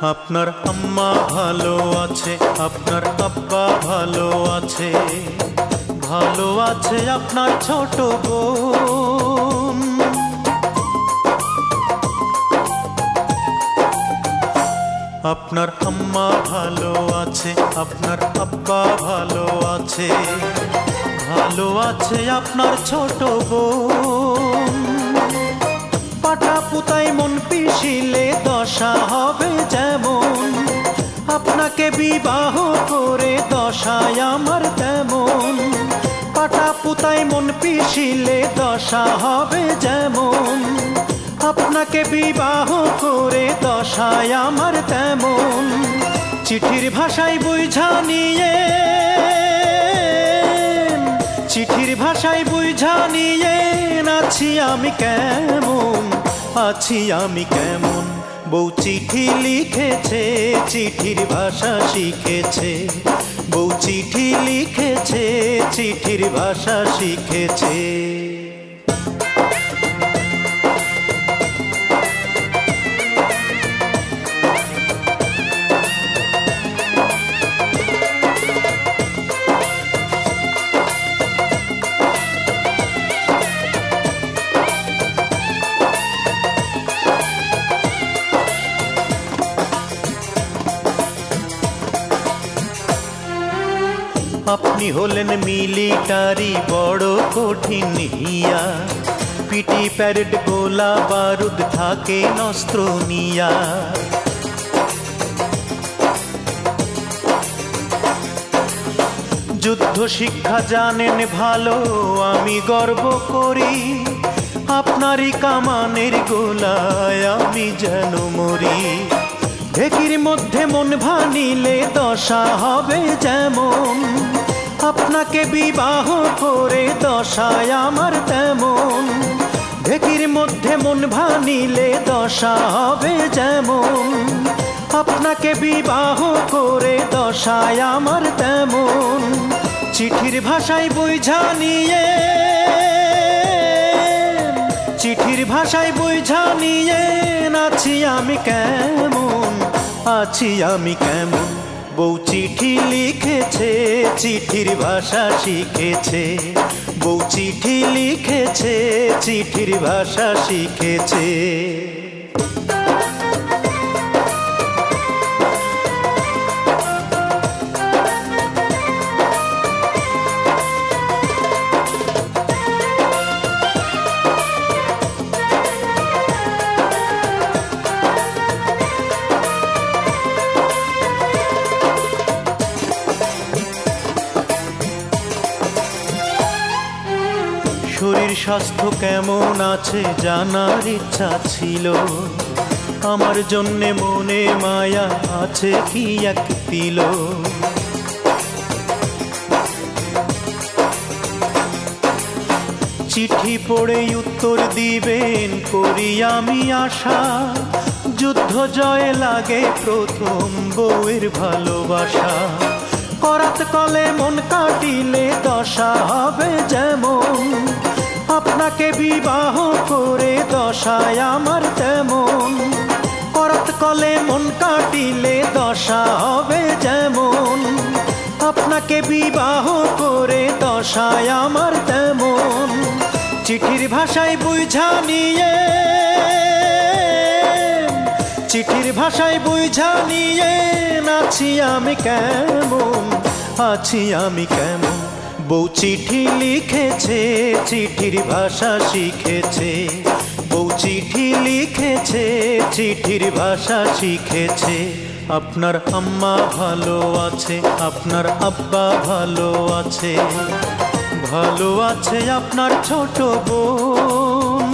আপনার আম্মা ভালো আছে, আপনার আব্বা ভালো আছে, ভালো আছে আপনার ছোট বোন। আপনার আম্মা ভালো আছে, আপনার আব্বা ভালো আছে, ভালো আছে আপনার ছোট বোন। পাটা পুতাই মন পিষিলে দশা হবে যেমন, আপনাকে বিবাহ করে দশায় আমার তেমন। পাটা পুতাই মন পিষিলে দশা হবে যেমন, আপনাকে বিবাহ করে দশায় আমার তেমন। চিঠির ভাষায় বুঝা নিয়ে, চিঠির ভাষায় বুঝা নিয়ে আছি আমি কেমন, আছি আমি কেমন। বউ চিঠি লিখেছে, চিঠির ভাষা শিখেছে, বউ চিঠি লিখেছে, চিঠির ভাষা শিখেছে। আপনি হলেন মিলিটারি বড় কঠিন হিয়া, পিটি প্যারেড গোলা বারুদ থাকে অস্ত্র নিয়া। যুদ্ধ শিক্ষা জানেন ভালো, আমি গর্ব করি, আপনারই কামানের গোলায় আমি যেন মরি। ঢেকির মধ্যে মন ভানিলে দশা হবে যেমন, আপনাকে বিবাহ করে দশায় আমার তেমন। ঢেকির মধ্যে মন ভানিলে দশা হবে যেমন, আপনাকে বিবাহ করে দশায় আমার তেমন। চিঠির ভাষায় বুঝা নিয়ে, চিঠির ভাষায় বুঝা নিয়ে আছি আমি কেমন, আছি আমি কেমন। বউ চিঠি লিখেছে, চিঠির ভাষা শিখেছে, বউ চিঠি লিখেছে, চিঠির ভাষা শিখেছে। শরীর স্বাস্থ্য কেমন আছে জানার ইচ্ছা ছিল, আমার জন্যে মনে মায়া আছে কি এক তিল। চিঠি পড়ে উত্তর দিবেন করি আমি আশা, যুদ্ধ জয় লাগে প্রথম বউয়ের ভালোবাসা। করাত কলে মন কাটিলে দশা হবে যেমন, আপনাকে বিবাহ করে দশায় আমার তেমন। করাত কলে মন কাটিলে দশা হবে যেমন, আপনাকে বিবাহ করে দশায় আমার তেমন। চিঠির ভাষায় বুঝা নিয়ে, চিঠির ভাষায় বুঝা নিয়ে আছি আমি কেমন, আছি আমি কেমন। বউ চিঠি লিখেছে, চিঠির ভাষা শিখেছে, বউ চিঠি লিখেছে, চিঠির ভাষা শিখেছে। আপনার আম্মা ভালো আছে, আপনার আব্বা ভালো আছে, ভালো আছে আপনার ছোট বোন।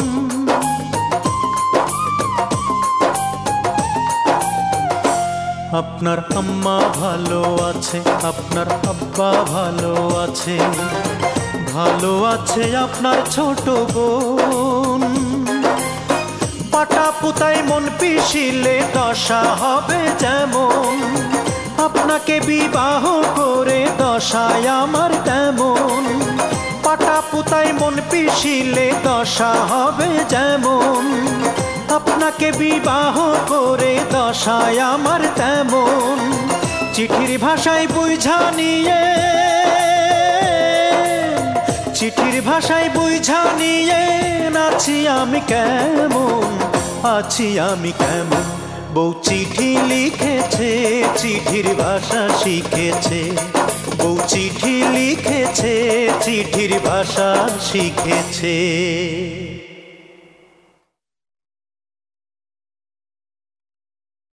আপনার আম্মা ভালো আছে, আপনার আব্বা ভালো আছে, ভালো আছে আপনার ছোট বোন। পাটা পুতাই মন পিষিলে দশা হবে যেমন, আপনাকে বিবাহ করে দশায় আমার তেমন। পাটা পুতাই মন পিষিলে দশা হবে যেমন, আপনাকে বিবাহ করে দশায় আমার তেমন, চিঠির ভাষায় বুঝা নিয়ে, চিঠির ভাষায় বুঝা নিয়ে আছি আমি কেমন, আছি আমি কেমন। বউ চিঠি লিখেছে, চিঠির ভাষা শিখেছে, বউ চিঠি লিখেছে, চিঠির ভাষা শিখেছে।